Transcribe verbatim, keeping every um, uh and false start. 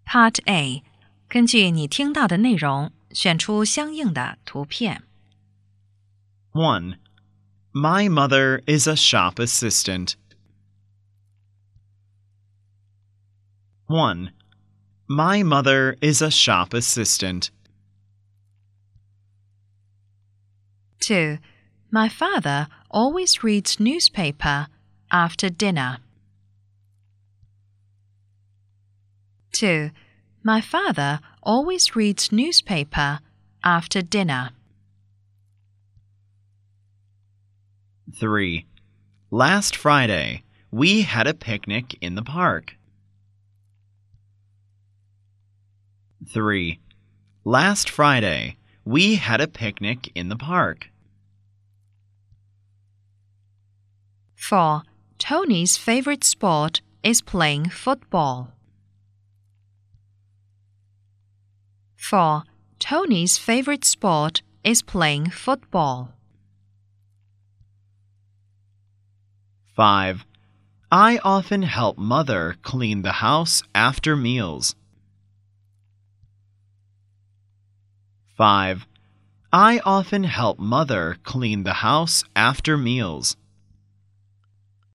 Part A， 根据你听到的内容，选出相应的图片。 one. My mother is a shop assistant. one. My mother is a shop assistant. two. My father always reads newspaper after dinner. two. My father always reads newspaper after dinner. three. Last Friday, we had a picnic in the park. three. Last Friday, we had a picnic in the park. four. Tony's favorite sport is playing football. four. Tony's favorite sport is playing football. five. I often help Mother clean the house after meals. five. I often help Mother clean the house after meals.